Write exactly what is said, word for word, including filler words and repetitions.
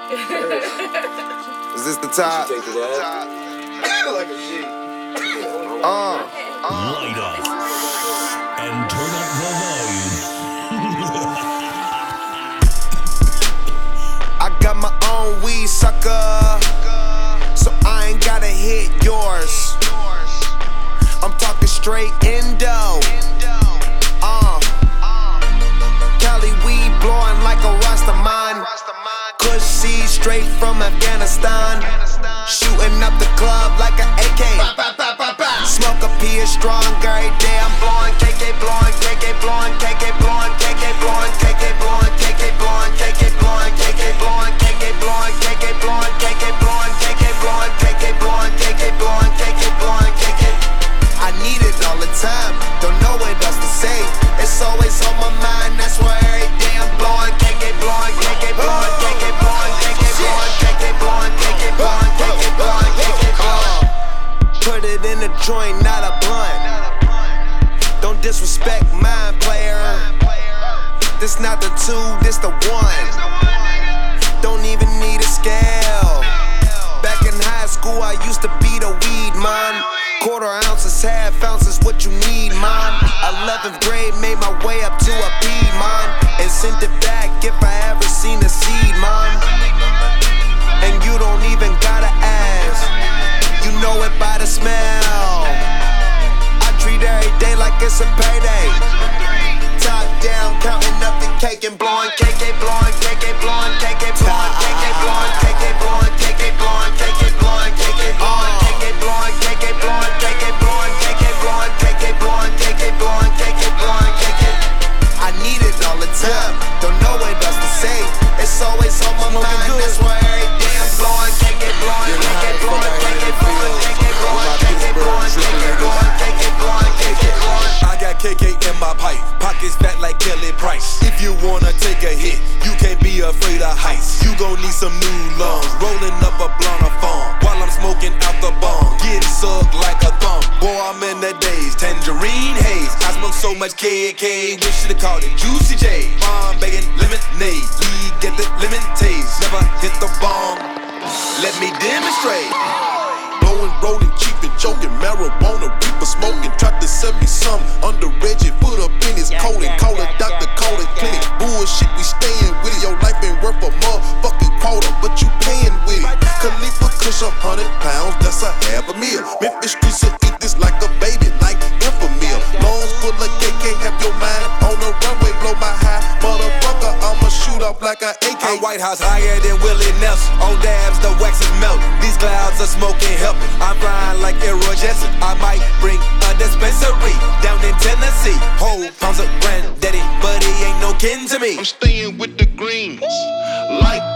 Is this the top? Take it out. Like a G. Uh, uh. Light up and turn up the volume. I got my own weed, sucker, so I ain't gotta hit yours. I'm talking straight Indo. Uh, Cali weed blowing like a Rastaman. Kush seed straight from Afghanistan. Shooting up the club like an A K. Smoke a P is strong every day. I'm blowing K K, blowing K K, blowing K K, blowing K K, blowing K K, blowing K K, blowing K K, blowing K K, blowing K K, blowing K K, blowing K K, blowing K K, blowing K K, blowing K K, blowing K K, blowing K K. I need it all the time. Don't know what else to say. It's always on my mind. That's why every day I'm blowing K K, blowing K K, blowing K K, blowing K K, blowing K K, blowing K K, blowing K K, blowing K K, blowing. Put it in a joint, not a blunt. Don't disrespect mine, player. This not the two, this the one. Don't even need a scale. Back in high school, I used to be the weed man. Quarter ounces, half ounces, what you need, man. eleventh grade, made my way up to a P, man. And sent it back if I ever seen a seed, man. And you don't even gotta ask. You know it by the smell. I treat every day like it's a payday. Top down, counting up the cake and blowing K K, blowing K K, blowing K K, blowing K K, blowing K K, blowing K K, blowing K K, blowing K K, blowing K K, blowing K K, blowing K K, blowing K K, blowing K K, blowing K K, blowing K K, blowing K K. I need it all the time. Don't know what else to say. It's always on my mind. That's why every day I'm blowing K K, blowing K K, blowing K K, blowing K K, blowing K K, blowing K K, blowing K K, blowing K K, blowing. I got K K in my pipe, pockets fat like Kelly Price. If you wanna take a hit, you can't be afraid of heights. You gon' need some new lungs, rolling up a blunt of phone while I'm smoking out the bong, getting sucked like a thumb. Boy, I'm in the days, tangerine haze. I smoke so much K K, we should've called it Juicy J. Bomb bacon lemonade, we get the lemon taste. Never hit the bomb, let me demonstrate. Blowing, rolling, cheap and joking, marijuana, reaper smoking. Tried to sell me some under Reggie, put up in his yeah, coat and yeah, call yeah, it Doctor yeah, Call it yeah, clinic. yeah. Bullshit, we stayin' with it. Your life ain't worth a motherfucking quarter, but you payin' with it. Khalifa Kush, a hundred pounds, that's a half a meal. Memphis streets will eat this like a baby, like Infamil. Lungs full of K K, have your mind on the runway, blow my high. Motherfucker, I'ma shoot up like an A K. I'm White House higher than Willie Nelson. On dabs, the wax is melting. These clouds are smoking, helping. I'm flying like Aero Jetson. I might bring a dispensary down in Tennessee. Whole pounds of granddaddy, but he ain't no kin to me. I'm staying with the greens, like